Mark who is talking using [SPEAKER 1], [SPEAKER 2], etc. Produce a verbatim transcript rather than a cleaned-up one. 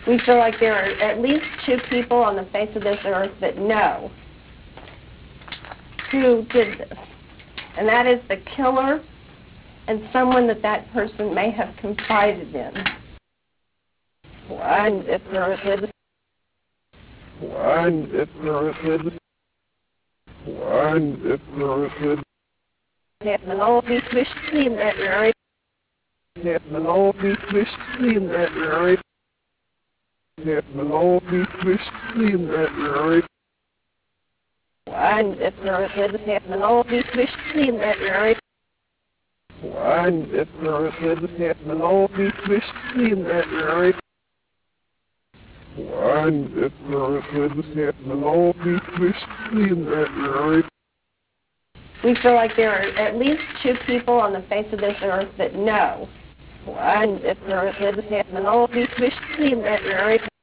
[SPEAKER 1] We feel like there are at least two people on the face of this earth that know who did this, and that is the killer and someone that that person may have confided in.
[SPEAKER 2] One person. One person. One person.
[SPEAKER 1] Technology Christine that night.
[SPEAKER 2] Technology Christine that night. Technology Christine that night.
[SPEAKER 1] One person. Technology Christine that night.
[SPEAKER 2] One person. Technology Christine that night. One person. Technology Christine that night.
[SPEAKER 1] We feel like there are at least two people on the face of this earth that know.
[SPEAKER 2] One person. Technology Christine that night.